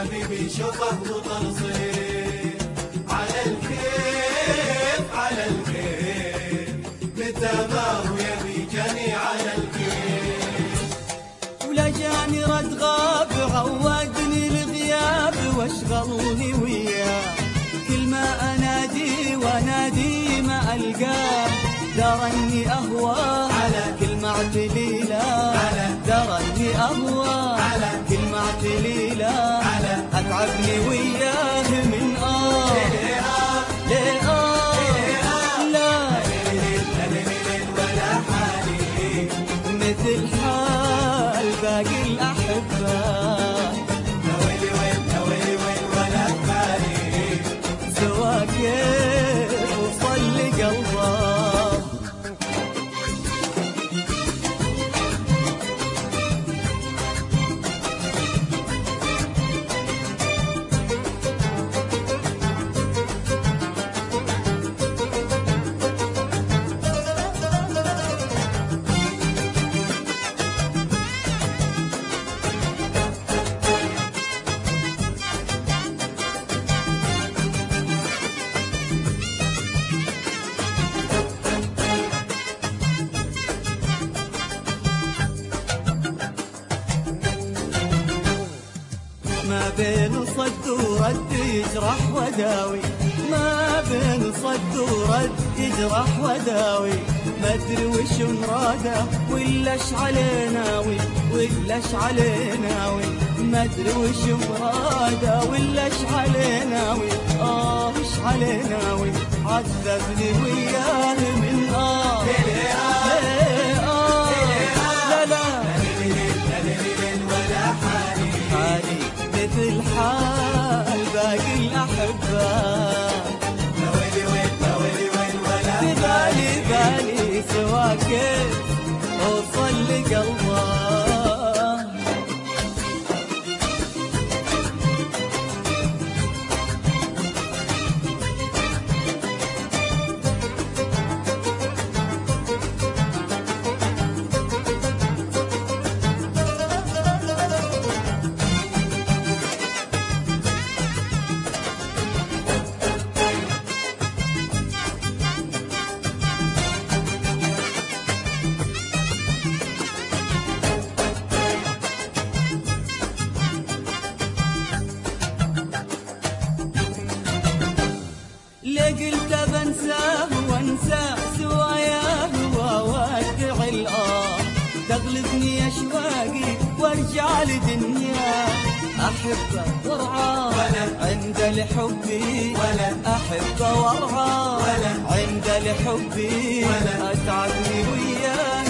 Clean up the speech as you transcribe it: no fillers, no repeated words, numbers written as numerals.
حبيبي شوفه وطرصين على الكيف على الكيف، متى ما هو يبي جاني على الكيف. ولا جاني رد غاب عودني الغياب واشغلني وياه، كل ما انادي وانادي ما القاه، درني اهواه على كل ما اعتليله، درني اهواه على كل ما اعتليله، اتعبني وياه من ليه لا ولا حالي مثل حال باقي الاحبه، يا ويلي ويل يا ويلي ويل ولا بالي، سوا كيف وصل لقلبه. ما بين صد ورد يجرح وداوي، ما بين صد ورد يجرح وداوي، ما ادري وش مراده ولا اش عليناوي، ولا اش عليناوي، ما ادري وش مراده ولا اش عليناوي، اش عليناوي، عذبني وياه من حالي مثل حال باقي الأحبة، يا ويلي ويل يا ويلي ويل ولا بالي سوا كيف أوصل لقلبه. ليه قلت بنساه وانسى سواياه واودع تغلبني اشواقي وارجع لدنيا، احبه وارعاه عند لحبي، احبه وارعاه عند لحبي، اتعبني وياه